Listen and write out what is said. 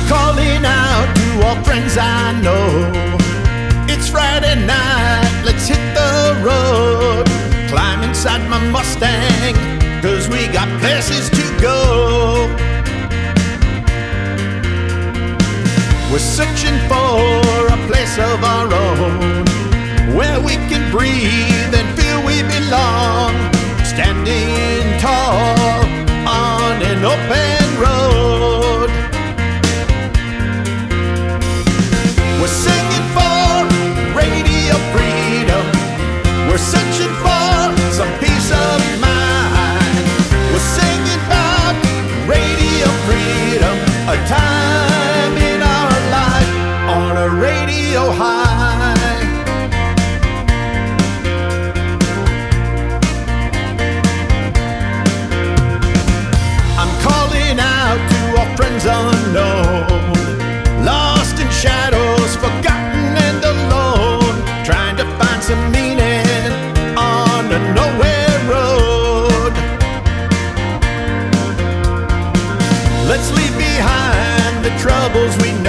calling out to all friends I know. It's Friday night, let's hit the road. Climb inside my Mustang, 'cause we got places to go. We're searching for a place of our own, where we can breathe and feel we belong. Standing tall on an open road. We're singing for radio freedom. We're searching for some peace of mind. We're singing about radio freedom, a time in our life on a radio high. I'm calling out to all friends unknown, lost in shadows, forgotten and alone, trying to find some meaning on a nowhere road. Let's leave behind the troubles we know.